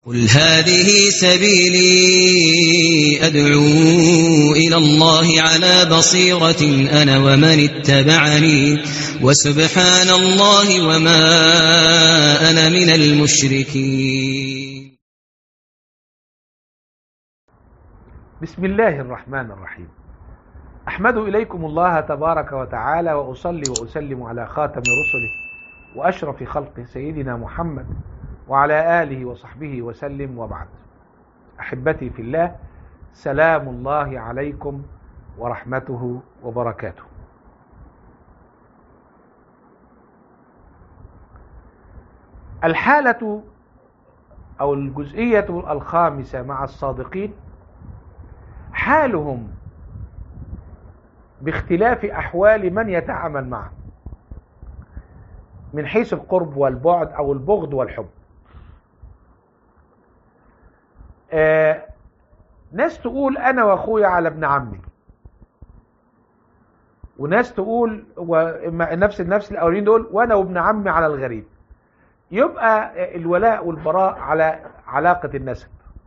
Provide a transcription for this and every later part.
قل هذه سبيلي أدعو إلى الله على بصيرة أنا ومن اتبعني وسبحان الله وما أنا من المشركين. بسم الله الرحمن الرحيم. أحمد إليكم الله تبارك وتعالى وأصلي وأسلم على خاتم رسله وأشرف خلقه سيدنا محمد وعلى آله وصحبه وسلم، وبعد. أحبتي في الله، سلام الله عليكم ورحمته وبركاته. الحالة أو الجزئية الخامسة مع الصادقين حالهم باختلاف أحوال من يتعامل معه من حيث القرب والبعد أو البغض والحب. ناس تقول أنا وأخويا على ابن عمي، وناس تقول نفس الأولين دول وأنا وابن عمي على الغريب. يبقى الولاء والبراء على علاقة النسب.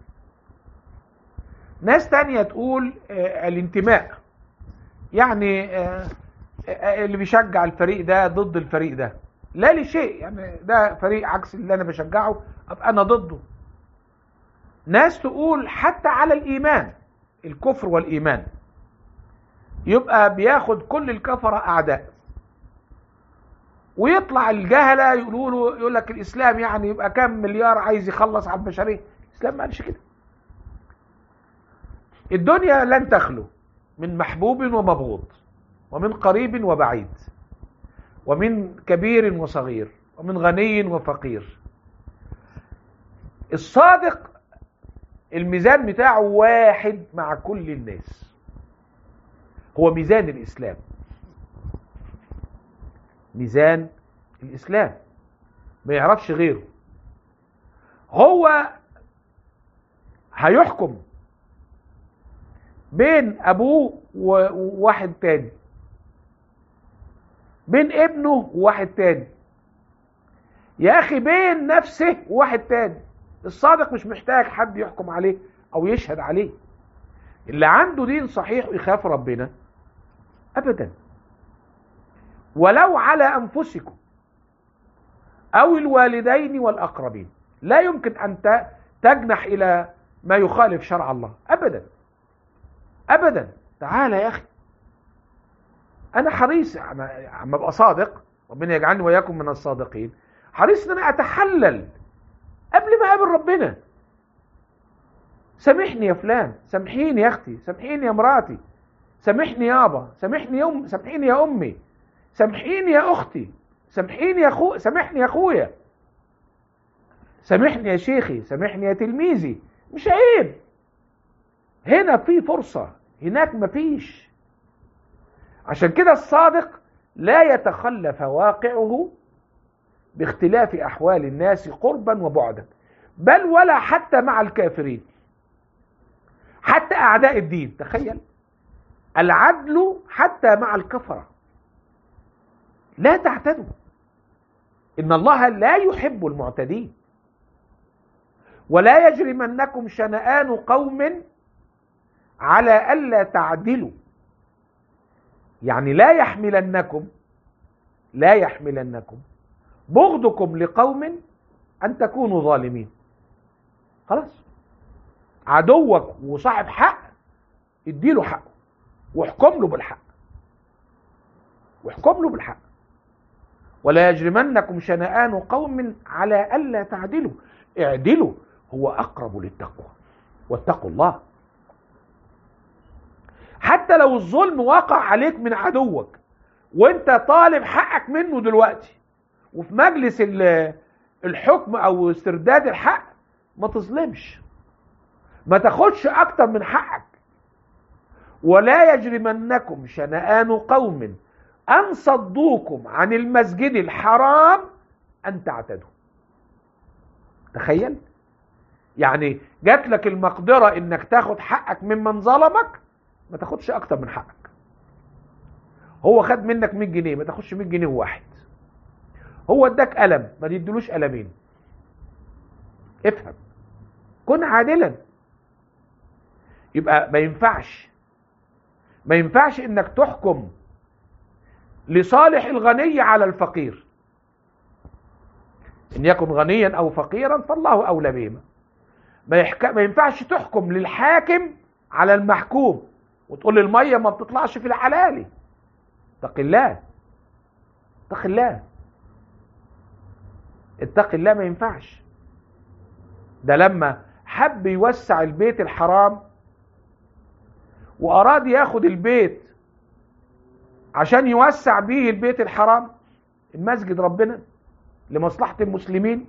ناس تانية تقول الانتماء، يعني اللي بيشجع الفريق ده ضد الفريق ده، لا لشيء، يعني ده فريق عكس اللي أنا بشجعه أبقى أنا ضده. ناس تقول حتى على الإيمان، الكفر والإيمان، يبقى بياخد كل الكفرة أعداء، ويطلع الجهلة يقول لك الإسلام يعني يبقى كام مليار عايز يخلص على البشرية. الإسلام ما قالش كده. الدنيا لن تخلو من محبوب ومبغوض، ومن قريب وبعيد، ومن كبير وصغير، ومن غني وفقير. الصادق الميزان بتاعه واحد مع كل الناس، هو ميزان الإسلام. ميزان الإسلام ما يعرفش غيره. هو هيحكم بين أبوه وواحد تاني، بين ابنه وواحد تاني، يا أخي بين نفسه وواحد تاني. الصادق مش محتاج حد يحكم عليه أو يشهد عليه. اللي عنده دين صحيح ويخاف ربنا أبدا. ولو على أنفسكم أو الوالدين والأقربين، لا يمكن أن تجنح إلى ما يخالف شرع الله أبدا أبدا. تعال يا أخي، أنا حريص عم أبقى صادق، ربنا يجعلني وإياكم من الصادقين، حريص أن أنا أتحلل قبل ما أقابل ربنا. سامحني يا فلان، سامحيني يا أختي، سامحيني يا مراتي، سامحني يابا، سامحيني يا أمي، سامحيني يا أختي، سامحيني يا سامحني يا أخويا، سامحني يا شيخي، سامحني يا تلميذي. مش عيب. هنا في فرصة، هناك مفيش. عشان كده الصادق لا يتخلف واقعه باختلاف أحوال الناس قربا وبعدا، بل ولا حتى مع الكافرين، حتى أعداء الدين. تخيل العدل حتى مع الكفرة. لا تعتدوا، إن الله لا يحب المعتدين. ولا يجرمنكم شنآن قوم على ألا تعدلوا، يعني لا يحملنكم بغضكم لقوم أن تكونوا ظالمين. خلاص، عدوك وصاحب حق اديله حقه، واحكم له بالحق. ولا يجرمنكم شنآن قوم على ألا تعدلوا، اعدلوا، هو أقرب للتقوى، واتقوا الله. حتى لو الظلم وقع عليك من عدوك وانت طالب حقك منه دلوقتي وفي مجلس الحكم او استرداد الحق، ما تظلمش، ما تاخدش اكتر من حقك. ولا يجرمنكم شنآن قوم ان صدوكم عن المسجد الحرام ان تعتدوا. تخيل، يعني جات لك المقدرة انك تاخد حقك ممن ظلمك، ما تاخدش اكتر من حقك. هو خد منك 100 جنيه، ما تاخدش 100 جنيه واحد. هو اداك قلم، ما تديلوش قلمين. افهم، كن عادلا. يبقى ما ينفعش انك تحكم لصالح الغني على الفقير. ان يكن غنيا او فقيرا فالله اولى بهما. ما ينفعش تحكم للحاكم على المحكوم وتقول المية ما بتطلعش في الحلال. اتق الله، اتق الله، اتق الله. ما ينفعش. ده لما حب يوسع البيت الحرام وأراد ياخد البيت عشان يوسع بيه البيت الحرام، المسجد ربنا لمصلحة المسلمين،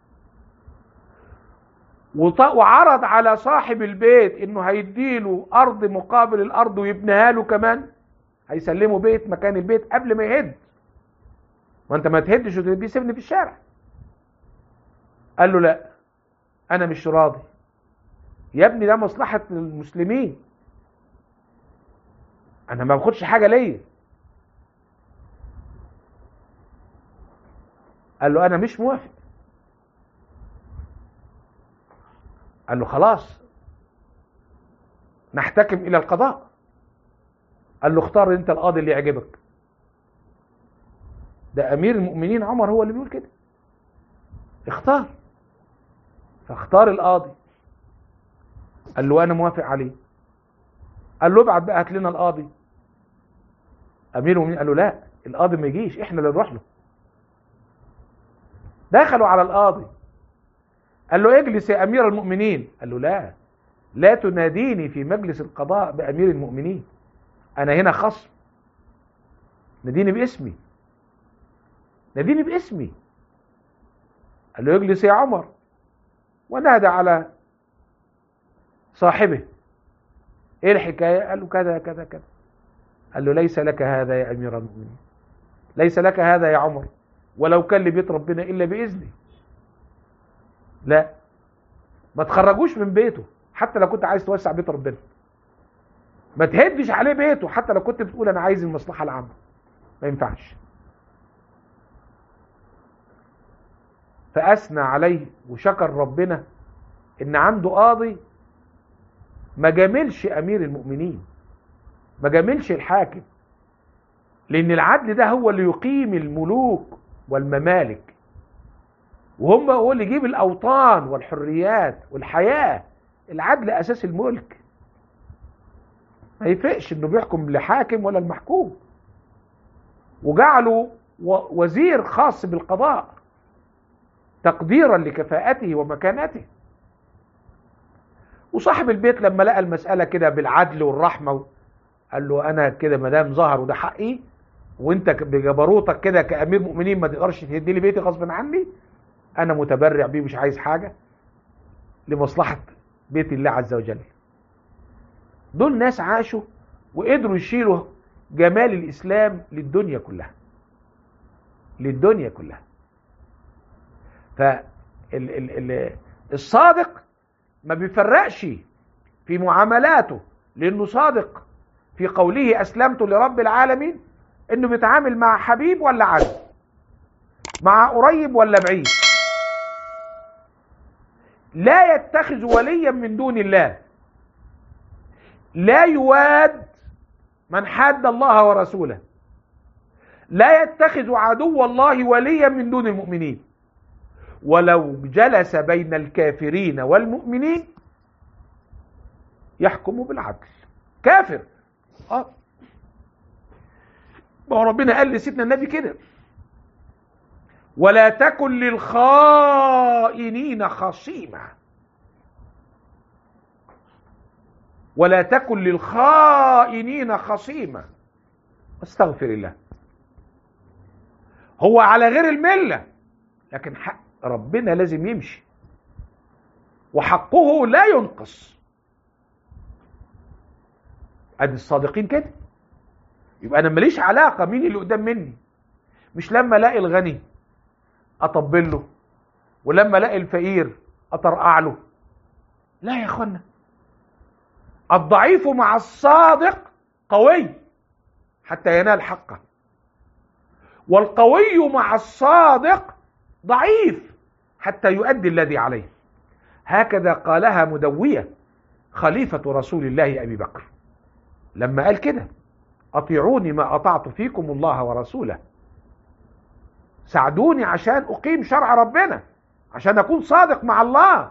وعرض على صاحب البيت انه هيديله ارض مقابل الارض ويبنيها له كمان، هيسلمه بيت مكان البيت قبل ما يهد. ما انت ما تهدش وتسيبني في الشارع. قال له لا انا مش راضي يا ابني، ده مصلحة المسلمين، انا ما باخدش حاجة ليا. قال له انا مش موافق. قال له خلاص نحتكم الى القضاء. قال له اختار انت القاضي اللي يعجبك. ده امير المؤمنين عمر هو اللي بيقول كده، اختار. فاختار القاضي. قال له انا موافق عليه. قال له ابعت بقى هات لنا القاضي. امير المؤمنين قال له لا، القاضي ما يجيش، احنا اللي نروح له. دخلوا على القاضي. قال له اجلس يا امير المؤمنين. قال له لا، لا تناديني في مجلس القضاء بامير المؤمنين، انا هنا خصم، ناديني باسمي، ناديني باسمي. قال له اجلس يا عمر. ونادى على صاحبه. ايه الحكايه؟ قال له كذا كذا كذا. قال له ليس لك هذا يا امير المؤمنين، ليس لك هذا يا عمر، ولو كان لبيت ربنا الا باذني. لا، ما تخرجوش من بيته حتى لو كنت عايز توسع بيت ربنا. ما تهدش عليه بيته حتى لو كنت بتقول انا عايز المصلحه العامه. ما ينفعش. فاثنى عليه وشكر ربنا ان عنده قاضي ما جاملش امير المؤمنين، ما جاملش الحاكم، لان العدل ده هو اللي يقيم الملوك والممالك، وهم هو اللي يجيب الاوطان والحريات والحياه. العدل اساس الملك. ما يفرقش انه بيحكم لحاكم ولا المحكوم. وجعله وزير خاص بالقضاء تقديرا لكفاءته ومكانته. وصاحب البيت لما لقى المسألة كده بالعدل والرحمة قال له انا كده ما دام ظهر وده حقي، وانت بجبروتك كده كأمير مؤمنين ما تقدرش تهدي لي بيتي غصب عني، انا متبرع بيه، مش عايز حاجة، لمصلحة بيت الله عز وجل. دول ناس عاشوا وقدروا يشيلوا جمال الإسلام للدنيا كلها، للدنيا كلها. فالصادق ما بيفرقش في معاملاته، لأنه صادق في قوله أسلمت لرب العالمين، إنه بيتعامل مع حبيب ولا عدو، مع قريب ولا بعيد. لا يتخذ وليا من دون الله، لا يواد من حاد الله ورسوله، لا يتخذ عدو الله وليا من دون المؤمنين، ولو جلس بين الكافرين والمؤمنين يحكم بالعدل. كافر ما ربنا قال لسيدنا النبي كده، ولا تكن للخائنين خصيما، ولا تكن للخائنين خصيما. استغفر الله. هو على غير الملة، لكن حق ربنا لازم يمشي، وحقه لا ينقص. ادي الصادقين كده. يبقى انا ماليش علاقة مين اللي قدام مني. مش لما الاقي الغني اطبل له، ولما الاقي الفقير اطرقع له. لا يا اخوانا، الضعيف مع الصادق قوي حتى ينال حقه، والقوي مع الصادق ضعيف حتى يؤدي الذي عليه. هكذا قالها مدوية خليفة رسول الله أبي بكر لما قال كده: أطيعوني ما أطعت فيكم الله ورسوله، ساعدوني عشان أقيم شرع ربنا، عشان أكون صادق مع الله.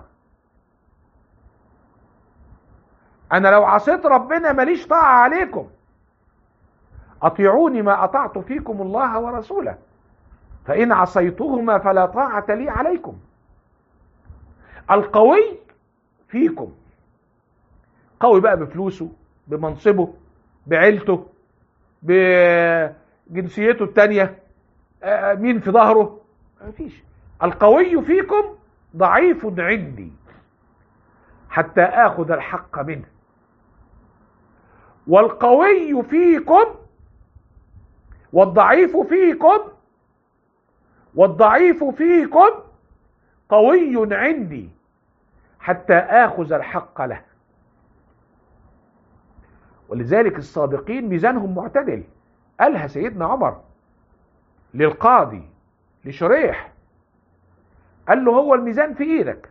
أنا لو عصيت ربنا ماليش طاعة عليكم. أطيعوني ما أطعت فيكم الله ورسوله، فإن عصيتهما فلا طاعة لي عليكم. القوي فيكم، قوي بقى بفلوسه، بمنصبه، بعيلته، بجنسيته التانية، مين في ظهره؟ مفيش. القوي فيكم ضعيف عندي حتى آخذ الحق منه، والقوي فيكم والضعيف فيكم قوي عندي حتى آخذ الحق له. ولذلك الصادقين ميزانهم معتدل. قالها سيدنا عمر للقاضي لشريح، قال له: هو الميزان في ايدك،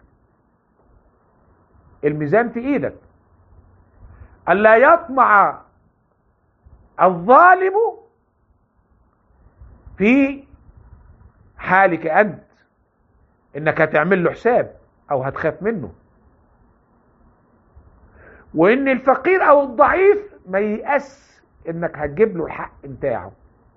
الميزان في ايدك، ألا يطمع الظالم في حالك أنت، إنك هتعمل له حساب أو هتخاف منه، وإن الفقير أو الضعيف ما ييأس إنك هتجيب له الحق بتاعه.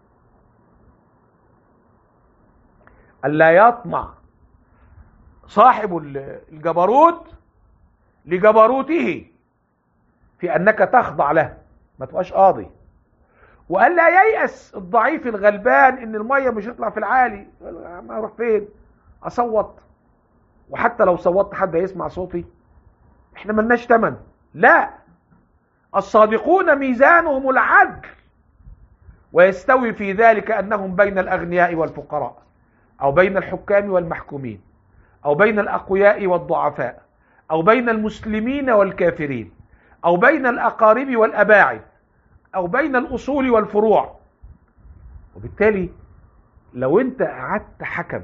ألا يطمع صاحب الجبروت لجبروته في أنك تخضع له، ما تبقاش قاضي. وقال لا ييأس الضعيف الغلبان إن المية مش هيطلع في العالي، ما أروح فين أصوت، وحتى لو صوتت حد هيسمع صوتي، إحنا ملناش تمن. لا، الصادقون ميزانهم العدل، ويستوي في ذلك أنهم بين الأغنياء والفقراء، أو بين الحكام والمحكومين، أو بين الأقوياء والضعفاء، أو بين المسلمين والكافرين، أو بين الأقارب والأباعد، أو بين الأصول والفروع. وبالتالي لو أنت قعدت حكم،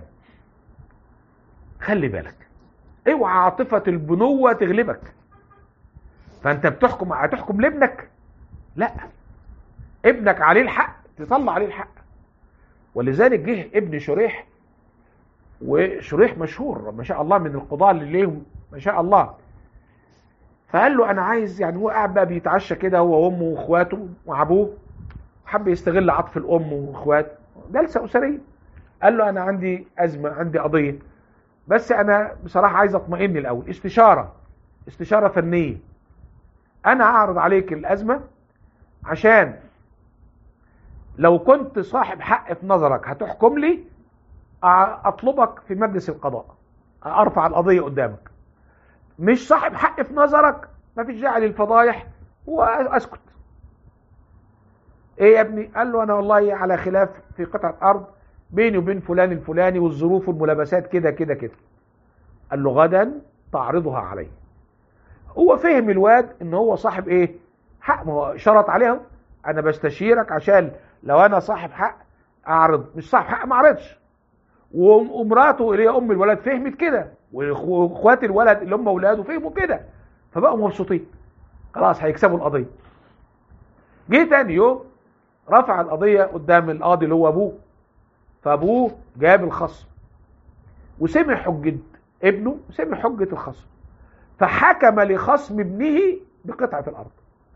خلي بالك، اوعى عاطفة البنوة تغلبك. فأنت هتحكم لابنك؟ لا، ابنك عليه الحق تطلع عليه الحق. ولذلك جه ابن شريح، وشريح مشهور ما شاء الله من القضاة اللي ليهم ما شاء الله، فقال له: أنا عايز، يعني هو قاعد بقى بيتعشى كده هو وأمه وإخواته وأبوه، حب يستغل عطف الأم وإخواته، جلسة أسرية. قال له: أنا عندي أزمة، عندي قضية، بس أنا بصراحة عايز أطمئن الأول، استشارة فنية. أنا أعرض عليك الأزمة عشان لو كنت صاحب حق في نظرك هتحكم لي، أطلبك في مجلس القضاء، أرفع القضية قدامك. مش صاحب حق في نظرك، ما فيش داعي للفضايح وأسكت. إيه يا ابني؟ قال له: أنا والله على خلاف في قطعة أرض بيني وبين فلان الفلاني، والظروف والملابسات كده كده كده. قال له: غدا تعرضها علي. هو فهم الواد ان هو صاحب ايه؟ حق. ما هو شرط عليهم: انا بستشيرك عشان لو انا صاحب حق اعرض، مش صاحب حق ما اعرضش. ومراته اللي هي ام الولد فهمت كده، واخوات الولد اللي هم اولاده فهموا كده، فبقوا مبسوطين، خلاص هيكسبوا القضيه. جه تاني يوم رفع القضيه قدام القاضي اللي هو ابوه، فابوه جاب الخصم وسمع حجه ابنه، سمع حجه الخصم، فحكم لخصم ابنه بقطعة الأرض،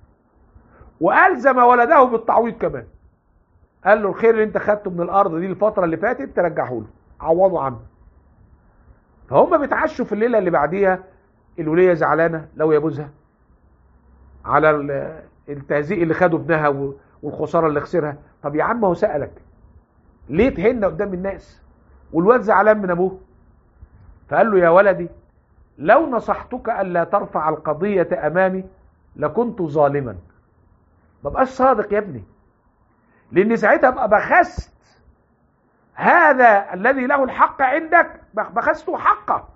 وألزم ولده بالتعويض كمان. قال له: الخير اللي انت خدته من الأرض دي الفترة اللي فاتت ترجعه له، عوضه عنه. فهم بيتعشوا في الليلة اللي بعديها، الولية زعلانة لو يبوزها على التهزيء اللي خده ابنها والخسارة اللي خسرها. طب يا عم هو سألك ليه تهن قدام الناس؟ والواد زعلان من أبوه. فقال له: يا ولدي، لو نصحتك ألا ترفع القضية أمامي لكنت ظالما. ما بقاش صادق يا ابني، لأن ساعتها بقى بخست هذا الذي له الحق عندك، بخسته حقه.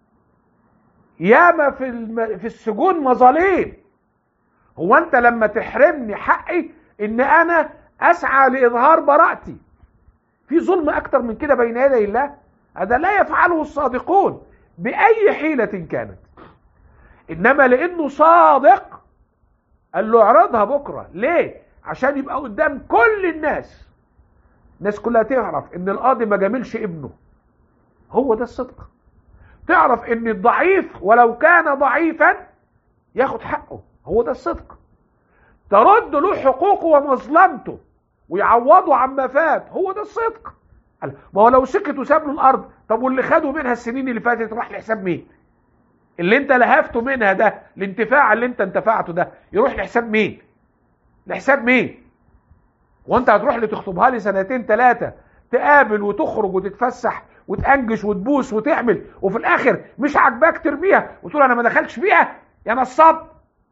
ياما في السجون مظالم. هو أنت لما تحرمني حقي إن أنا أسعى لإظهار براءتي، في ظلم أكتر من كده بين يدي الله؟ هذا لا يفعله الصادقون. بأي حيلة كانت. إنما لأنه صادق قال له اعرضها بكرة. ليه؟ عشان يبقى قدام كل الناس كلها تعرف ان القاضي ما جاملش ابنه. هو ده الصدق. تعرف ان الضعيف ولو كان ضعيفا ياخد حقه. هو ده الصدق. ترد له حقوقه ومظلمته ويعوضه عما فات. هو ده الصدق. ما هو لو سكت وساب له الارض، طب واللي خدوا منها السنين اللي فاتت راح لحساب مين؟ اللي انت لهفته منها ده، الانتفاع اللي انت انتفعته ده، يروح لحساب مين؟ لحساب مين؟ وانت هتروح لي تخطبها لي 2 3 تقابل وتخرج وتتفسح وتأنجش وتبوس وتعمل، وفي الاخر مش عاجباك ترميها وتقول انا ما دخلتش فيها يا نصاب.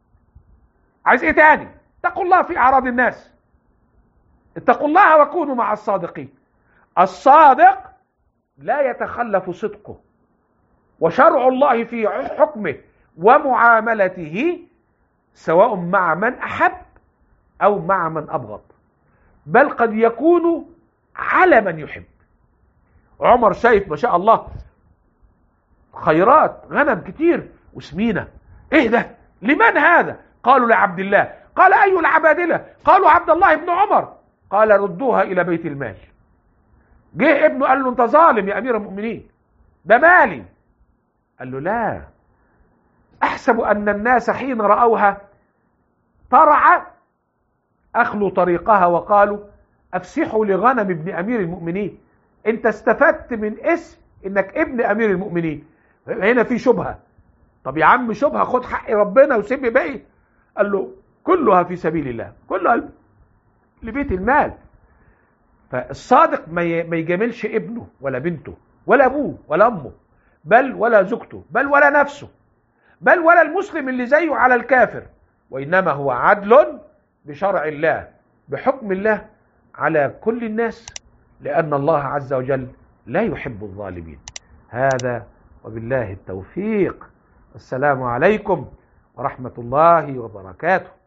عايز ايه تاني؟ اتقوا الله في اعراض الناس. اتقوا الله وكونوا مع الصادقين. الصادق لا يتخلف صدقه، وشرع الله في حكمه ومعاملته سواء مع من أحب أو مع من أبغض، بل قد يكون على من يحب. عمر شايف ما شاء الله خيرات، غنم كتير وسمينة. ايه ده؟ لمن هذا؟ قالوا لعبد الله. قال أي العبادلة؟ قالوا عبد الله بن عمر. قال ردوها إلى بيت المال. جه ابنه قال له انت ظالم يا أمير المؤمنين، ده مالي. قال له لا، أحسب أن الناس حين رأوها طرع أخلوا طريقها وقالوا أفسحوا لغنم ابن أمير المؤمنين. أنت استفدت من اسم إنك ابن أمير المؤمنين. هنا في شبهة. طب يا عم شبهة، خد حق ربنا وسيب باقي. قال له كلها في سبيل الله، كلها لبيت المال. فالصادق ما يجاملش ابنه ولا بنته ولا أبوه ولا أمه، بل ولا زوجته، بل ولا نفسه، بل ولا المسلم اللي زيه على الكافر، وإنما هو عدل بشرع الله بحكم الله على كل الناس، لأن الله عز وجل لا يحب الظالمين. هذا وبالله التوفيق. السلام عليكم ورحمة الله وبركاته.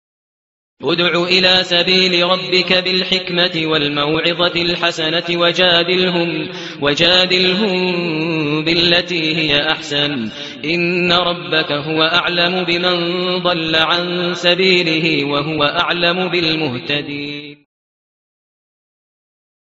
ادع إلى سبيل ربك بالحكمة والموعظة الحسنة وجادلهم بالتي هي أحسن. إن ربك هو أعلم بمن ضل عن سبيله وهو أعلم بالمهتدين.